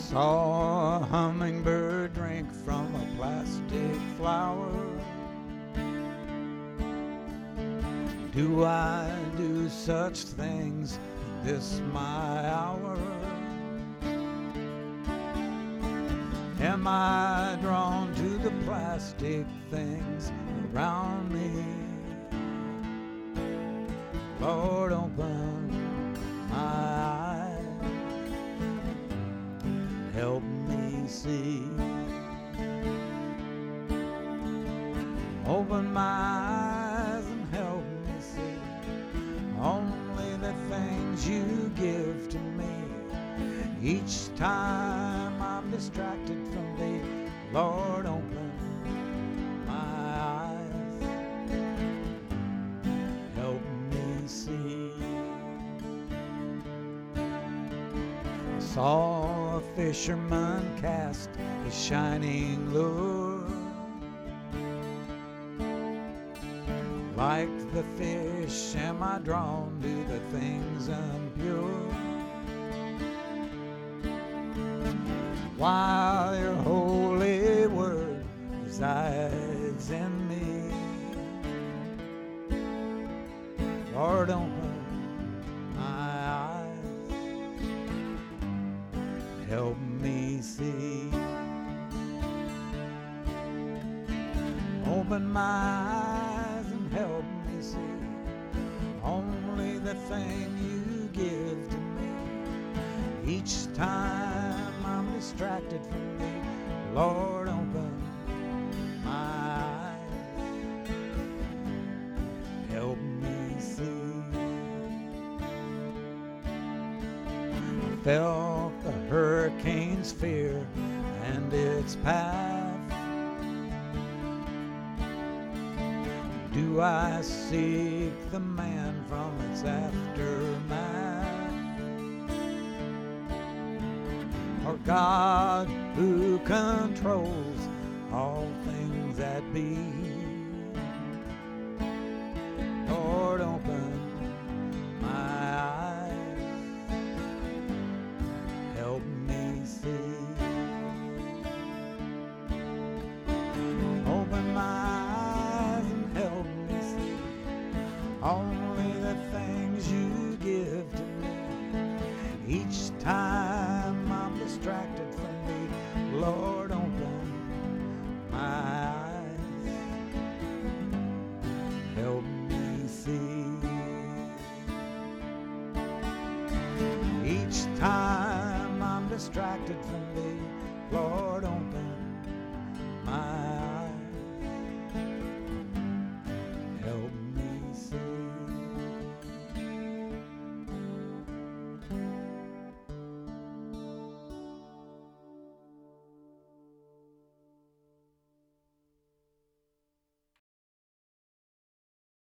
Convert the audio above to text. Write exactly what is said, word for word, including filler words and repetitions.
Saw a hummingbird drink from a plastic flower. Do I do such things in this my hour? Am I drawn to the plastic things around me? Lord, open my eyes, help me see. Open my eyes and help me see only the things you give to me. Each time I'm distracted from thee, Lord, open my eyes, help me see. I saw a fisherman cast his shining lure. Like the fish, am I drawn to the things impure? While your holy word resides in me, Lord, open my eyes, help me see. Open my eyes and help me see only the thing you give to me. Each time I'm distracted from thee, Lord, open my eyes, help me see. I felt the hurricane's fear and its path. Do I seek the man from its aftermath? Or God who controls all things that be? Lord, open my eyes, help me see. Open my eyes and help me see only the things you give to me. Each time I'm distracted from thee, Lord, open my eyes, help me see. Each time I'm distracted from thee, Lord, open